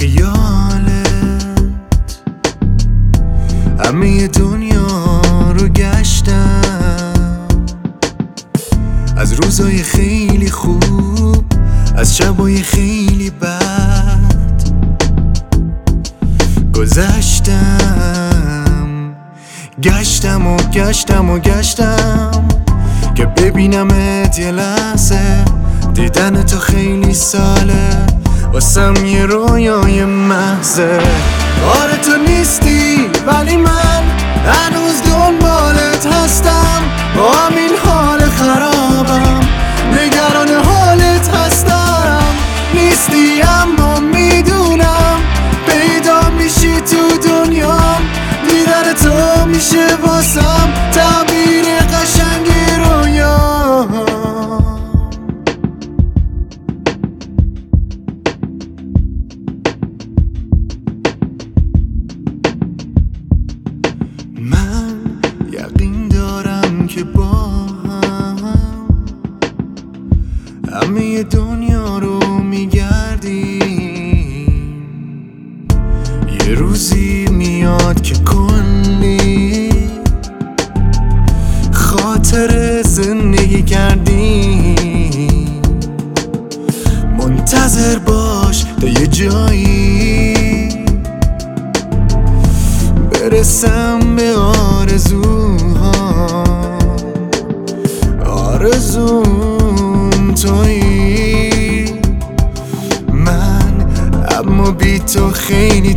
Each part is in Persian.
خیالت همه دنیا رو گشتم، از روزای خیلی خوب، از شبای خیلی بد گذشتم. گشتم و گشتم و گشتم که ببینمت یه لحظه. دیدن تو خیلی ساله واسم یه رویای محضه. آره تو نیستی ولی من هنوز دنبالت هستم، با همین حال خرابم نگران حالت هستم. نیستی اما میدونم پیدا میشی تو دنیام. دیدن تو میشه واسم تعبیر قشنگ رویا. من یقین دارم که با هم همه دنیا رو میگردیم. یه روزی میاد که کلی خاطر زندگی کردیم. منتظر باش تا یه جایی برسم به آرزوم تویی. من اما بی تو خیلی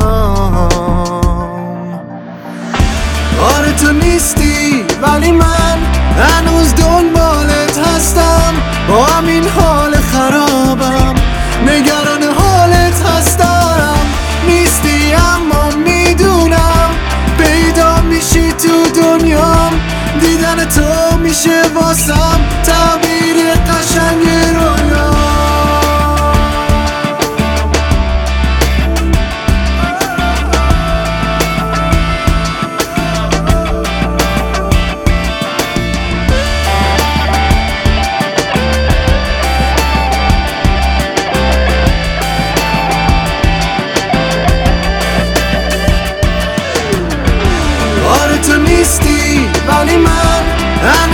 تنهام. آره تو نیستی ولی من هنوز دنبالت هستم، با همین حال خرابم نگران حالت هستم. نیستی اما میدونم پیدا میشی تو دنیام. دیدن تو میشه واسم تعبیر قشنگ رویا. ولی من